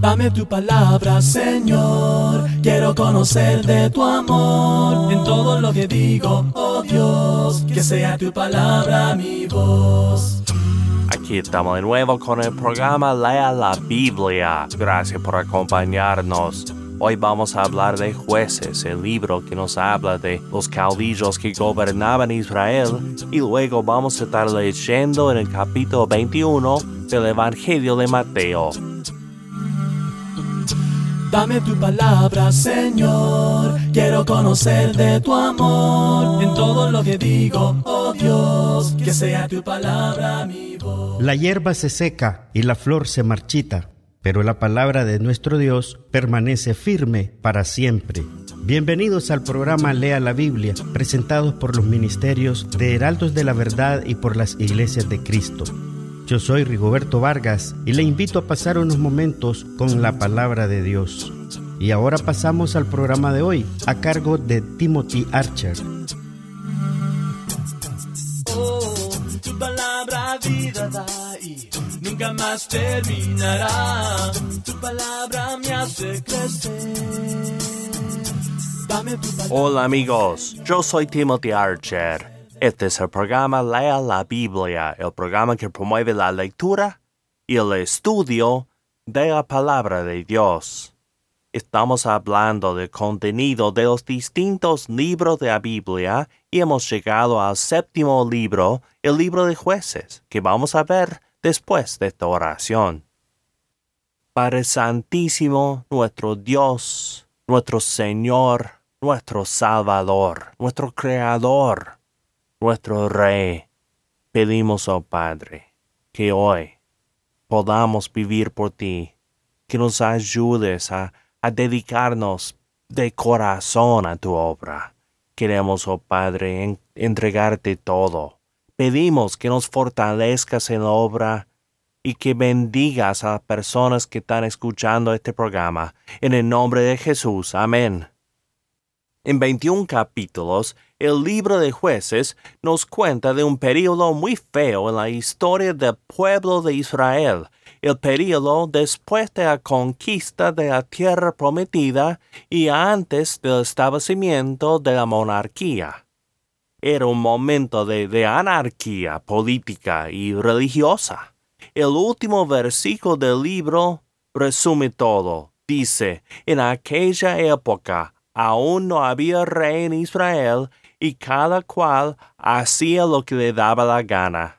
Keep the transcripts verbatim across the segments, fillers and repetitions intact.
Dame tu palabra, Señor. Quiero conocer de tu amor en todo lo que digo, oh Dios. Que sea tu palabra mi voz. Aquí estamos de nuevo con el programa Lea la Biblia. Gracias por acompañarnos. Hoy vamos a hablar de Jueces, el libro que nos habla de los caudillos que gobernaban Israel. Y luego vamos a estar leyendo en el capítulo veintiuno del Evangelio de Mateo. Dame tu palabra, Señor. Quiero conocer de tu amor en todo lo que digo, oh Dios. Que sea tu palabra mi voz. La hierba se seca y la flor se marchita, pero la palabra de nuestro Dios permanece firme para siempre. Bienvenidos al programa Lea la Biblia, presentados por los ministerios de Heraldos de la Verdad y por las Iglesias de Cristo. Yo soy Rigoberto Vargas y le invito a pasar unos momentos con la palabra de Dios. Y ahora pasamos al programa de hoy, a cargo de Timothy Archer. Oh, tu palabra vida da y nunca más terminará. Tu palabra me hace crecer. Dame tu palabra. Hola amigos, yo soy Timothy Archer. Este es el programa Lea la Biblia, el programa que promueve la lectura y el estudio de la palabra de Dios. Estamos hablando del contenido de los distintos libros de la Biblia y hemos llegado al séptimo libro, el libro de Jueces, que vamos a ver después de esta oración. Padre Santísimo, nuestro Dios, nuestro Señor, nuestro Salvador, nuestro Creador, nuestro Rey, pedimos, oh Padre, que hoy podamos vivir por ti, que nos ayudes a, a dedicarnos de corazón a tu obra. Queremos, oh Padre, en, entregarte todo. Pedimos que nos fortalezcas en la obra y que bendigas a las personas que están escuchando este programa. En el nombre de Jesús. Amén. En veintiún capítulos, el libro de Jueces nos cuenta de un período muy feo en la historia del pueblo de Israel, el período después de la conquista de la tierra prometida y antes del establecimiento de la monarquía. Era un momento de, de anarquía política y religiosa. El último versículo del libro resume todo. Dice, en aquella época aún no había rey en Israel, y cada cual hacía lo que le daba la gana.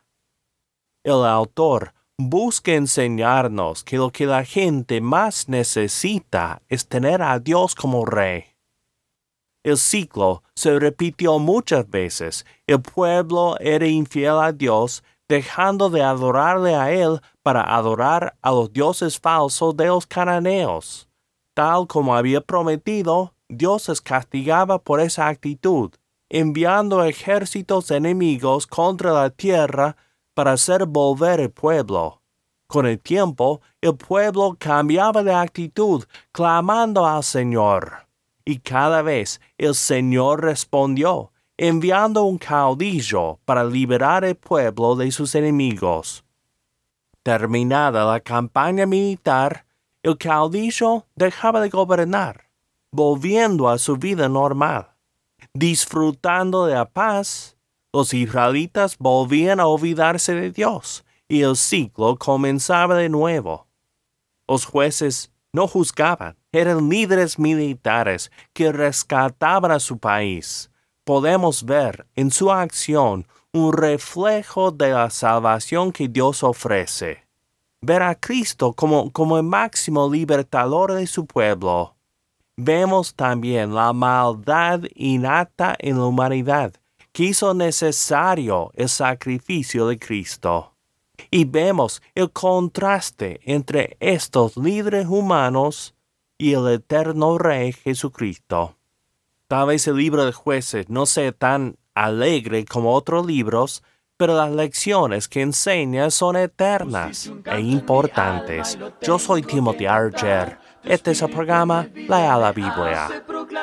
El autor busca enseñarnos que lo que la gente más necesita es tener a Dios como rey. El ciclo se repitió muchas veces. El pueblo era infiel a Dios, dejando de adorarle a Él para adorar a los dioses falsos de los cananeos. Tal como había prometido, Dios les castigaba por esa actitud, enviando ejércitos enemigos contra la tierra para hacer volver el pueblo. Con el tiempo, el pueblo cambiaba de actitud, clamando al Señor. Y cada vez el Señor respondió, enviando un caudillo para liberar el pueblo de sus enemigos. Terminada la campaña militar, el caudillo dejaba de gobernar, volviendo a su vida normal. Disfrutando de la paz, los israelitas volvían a olvidarse de Dios, y el ciclo comenzaba de nuevo. Los jueces no juzgaban, eran líderes militares que rescataban a su país. Podemos ver en su acción un reflejo de la salvación que Dios ofrece. Ver a Cristo como, como el máximo libertador de su pueblo. Vemos también la maldad innata en la humanidad, que hizo necesario el sacrificio de Cristo. Y vemos el contraste entre estos líderes humanos y el eterno Rey Jesucristo. Tal vez el libro de Jueces no sea tan alegre como otros libros, pero las lecciones que enseña son eternas e importantes. Yo soy Timothy Archer. Este es el programa Lea la Biblia.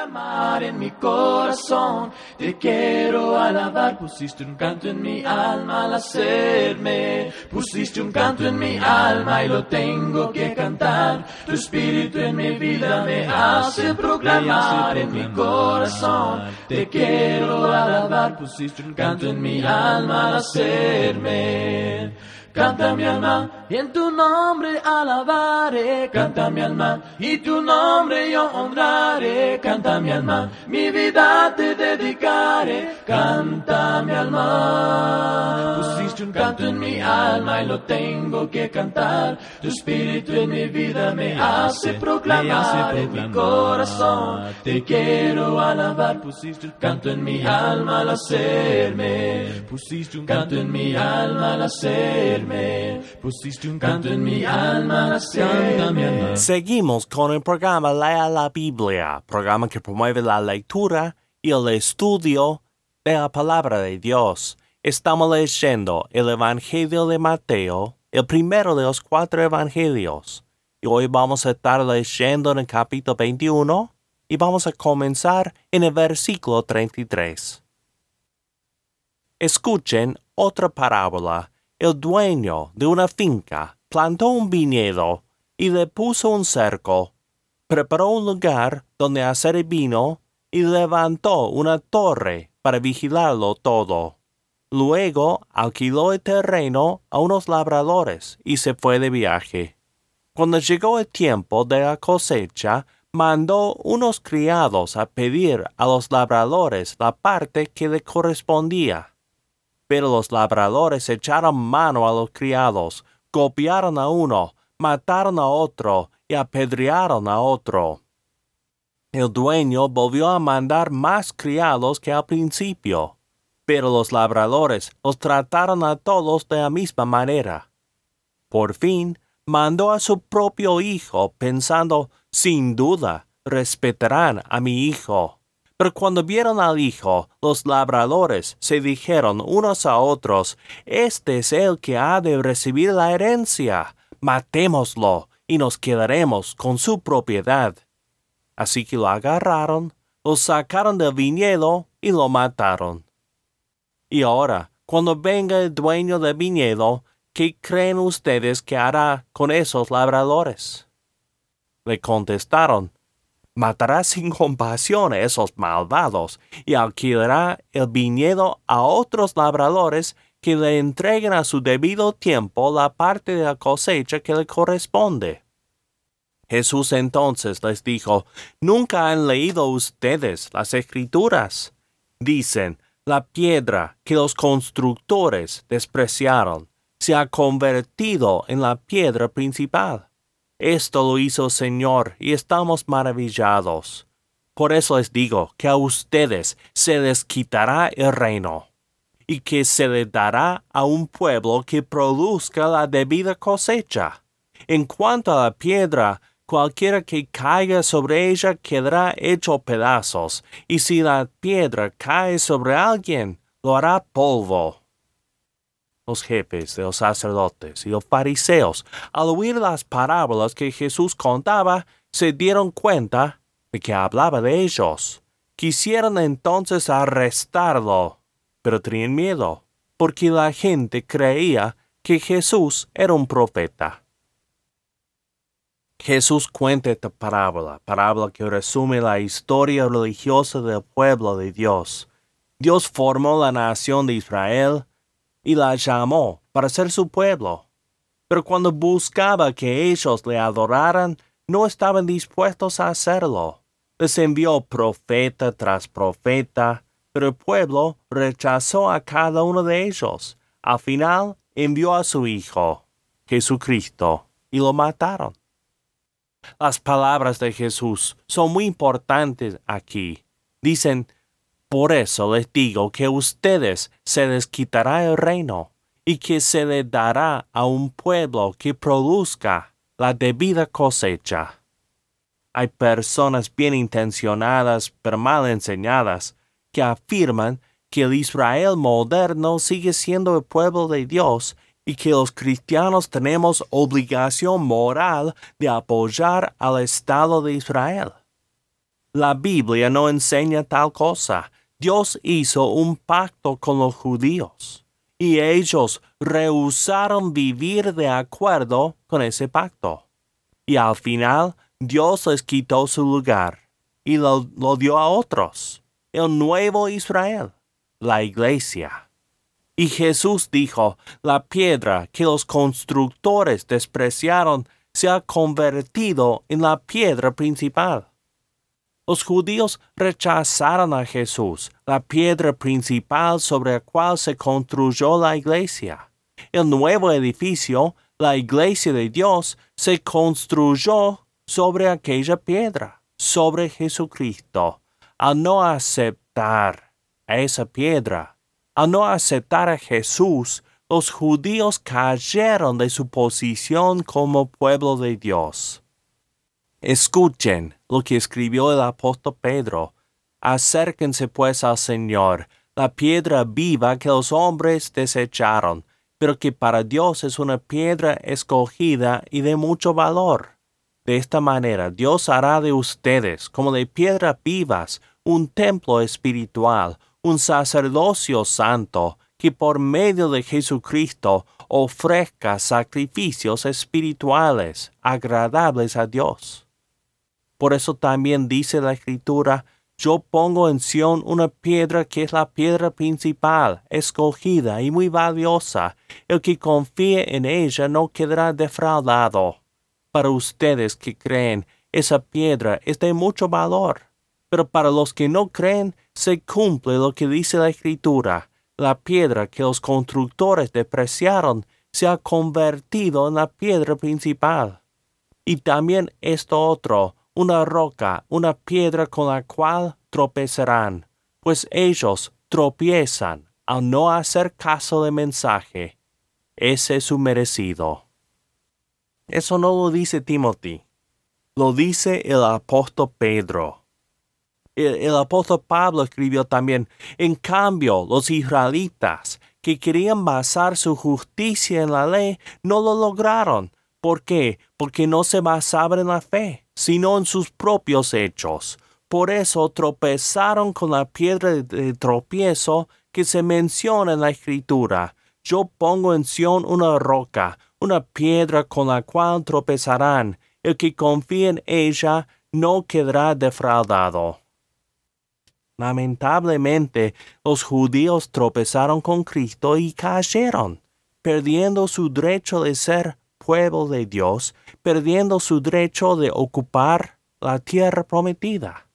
proclamar en mi corazón. Te quiero alabar, pusiste un canto en mi alma al hacerme. Pusiste un canto en mi alma y lo tengo que cantar. Tu espíritu en mi vida me hace proclamar en mi corazón. Te quiero alabar, pusiste un canto en mi alma al hacerme. Canta mi alma y en tu nombre alabaré. Canta mi alma y tu nombre yo honraré. Canta mi alma, mi vida te dedicaré. Canta mi alma. Pusiste un canto en mi alma y lo tengo que cantar. Tu espíritu en mi vida me hace proclamar en mi corazón. Te quiero alabar. Pusiste un canto en mi alma al hacerme. Pusiste un canto en mi alma al hacerme. Pusiste un canto en mi alma, canta mi alma. Seguimos con el programa Lea la Biblia, programa que promueve la lectura y el estudio de la palabra de Dios. Estamos leyendo el Evangelio de Mateo, el primero de los cuatro evangelios. Y hoy vamos a estar leyendo en el capítulo veintiuno y vamos a comenzar en el versículo treinta y tres. Escuchen otra parábola. El dueño de una finca plantó un viñedo y le puso un cerco, preparó un lugar donde hacer el vino y levantó una torre para vigilarlo todo. Luego alquiló el terreno a unos labradores y se fue de viaje. Cuando llegó el tiempo de la cosecha, mandó unos criados a pedir a los labradores la parte que le correspondía. Pero los labradores echaron mano a los criados, golpearon a uno, mataron a otro y apedrearon a otro. El dueño volvió a mandar más criados que al principio, pero los labradores los trataron a todos de la misma manera. Por fin, mandó a su propio hijo, pensando, sin duda, respetarán a mi hijo. Pero cuando vieron al hijo, los labradores se dijeron unos a otros, «Este es el que ha de recibir la herencia. Matémoslo y nos quedaremos con su propiedad». Así que lo agarraron, lo sacaron del viñedo y lo mataron. Y ahora, cuando venga el dueño del viñedo, ¿qué creen ustedes que hará con esos labradores? Le contestaron, «Matará sin compasión a esos malvados y alquilará el viñedo a otros labradores que le entreguen a su debido tiempo la parte de la cosecha que le corresponde». Jesús entonces les dijo, «¿Nunca han leído ustedes las Escrituras? Dicen, la piedra que los constructores despreciaron se ha convertido en la piedra principal. Esto lo hizo el Señor y estamos maravillados. Por eso les digo que a ustedes se les quitará el reino y que se les dará a un pueblo que produzca la debida cosecha. En cuanto a la piedra, cualquiera que caiga sobre ella quedará hecho pedazos, y si la piedra cae sobre alguien, lo hará polvo». Los jefes de los sacerdotes y los fariseos, al oír las parábolas que Jesús contaba, se dieron cuenta de que hablaba de ellos. Quisieron entonces arrestarlo, pero tenían miedo, porque la gente creía que Jesús era un profeta. Jesús cuenta esta parábola, parábola que resume la historia religiosa del pueblo de Dios. Dios formó la nación de Israel y la llamó para ser su pueblo. Pero cuando buscaba que ellos le adoraran, no estaban dispuestos a hacerlo. Les envió profeta tras profeta, pero el pueblo rechazó a cada uno de ellos. Al final, envió a su Hijo, Jesucristo, y lo mataron. Las palabras de Jesús son muy importantes aquí. Dicen, «Por eso les digo que a ustedes se les quitará el reino y que se les dará a un pueblo que produzca la debida cosecha». Hay personas bien intencionadas pero mal enseñadas que afirman que el Israel moderno sigue siendo el pueblo de Dios y que los cristianos tenemos obligación moral de apoyar al Estado de Israel. La Biblia no enseña tal cosa. Dios hizo un pacto con los judíos y ellos rehusaron vivir de acuerdo con ese pacto. Y al final, Dios les quitó su lugar y lo, lo dio a otros, el nuevo Israel, la iglesia. Y Jesús dijo, la piedra que los constructores despreciaron se ha convertido en la piedra principal. Los judíos rechazaron a Jesús, la piedra principal sobre la cual se construyó la iglesia. El nuevo edificio, la iglesia de Dios, se construyó sobre aquella piedra, sobre Jesucristo. Al no aceptar a esa piedra, al no aceptar a Jesús, los judíos cayeron de su posición como pueblo de Dios. Escuchen lo que escribió el apóstol Pedro. Acérquense pues al Señor, la piedra viva que los hombres desecharon, pero que para Dios es una piedra escogida y de mucho valor. De esta manera Dios hará de ustedes, como de piedras vivas, un templo espiritual, un sacerdocio santo, que por medio de Jesucristo ofrezca sacrificios espirituales agradables a Dios. Por eso también dice la Escritura, yo pongo en Sión una piedra que es la piedra principal, escogida y muy valiosa. El que confíe en ella no quedará defraudado. Para ustedes que creen, esa piedra es de mucho valor. Pero para los que no creen, se cumple lo que dice la Escritura. La piedra que los constructores despreciaron se ha convertido en la piedra principal. Y también esto otro, una roca, una piedra con la cual tropezarán, pues ellos tropiezan al no hacer caso del mensaje. Ese es su merecido. Eso no lo dice Timothy, lo dice el apóstol Pedro. El, el apóstol Pablo escribió también, en cambio, los israelitas que querían basar su justicia en la ley no lo lograron. ¿Por qué? Porque no se basaban en la fe, sino en sus propios hechos. Por eso tropezaron con la piedra de tropiezo que se menciona en la Escritura. Yo pongo en Sión una roca, una piedra con la cual tropezarán. El que confía en ella no quedará defraudado. Lamentablemente, los judíos tropezaron con Cristo y cayeron, perdiendo su derecho de ser pueblo de Dios, perdiendo su derecho de ocupar la tierra prometida.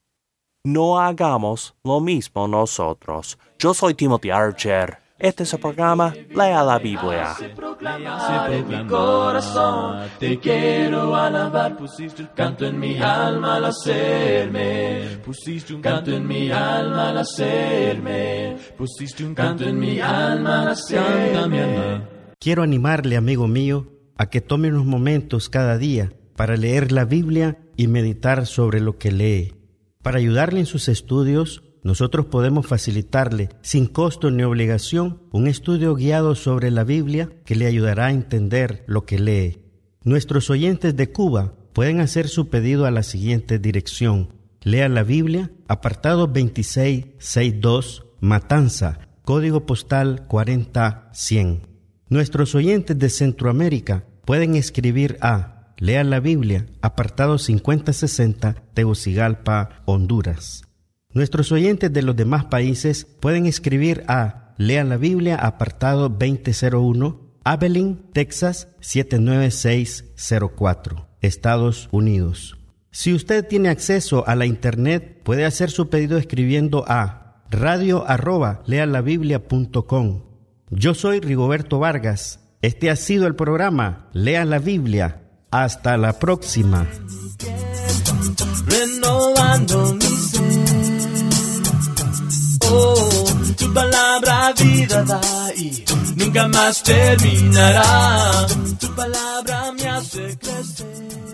No hagamos lo mismo nosotros. Yo soy Timothy Archer. Este es el programa Lea la Biblia. Se proclama en mi corazón, te quiero alabar. Pusiste un canto en mi alma al hacerme. Pusiste un canto en mi alma al hacerme. Pusiste un canto en mi alma al hacerme. Quiero animarle, amigo mío, a que tome unos momentos cada día para leer la Biblia y meditar sobre lo que lee. Para ayudarle en sus estudios, nosotros podemos facilitarle, sin costo ni obligación, un estudio guiado sobre la Biblia que le ayudará a entender lo que lee. Nuestros oyentes de Cuba pueden hacer su pedido a la siguiente dirección. Lea la Biblia, apartado veintiséis sesenta y dos, Matanza, código postal cuarenta cien. Nuestros oyentes de Centroamérica pueden escribir a Lea la Biblia, apartado cincuenta sesenta, Tegucigalpa, Honduras. Nuestros oyentes de los demás países pueden escribir a Lea la Biblia, apartado veinte cero uno, Abilene, Texas, siete nueve seis cero cuatro, Estados Unidos. Si usted tiene acceso a la internet, puede hacer su pedido escribiendo a radio arroba lealabiblia punto com. Yo soy Rigoberto Vargas. Este ha sido el programa Lea la Biblia. Hasta la próxima. Renovando mi ser. Oh, tu palabra vida da y nunca más terminará. Tu palabra me hace crecer.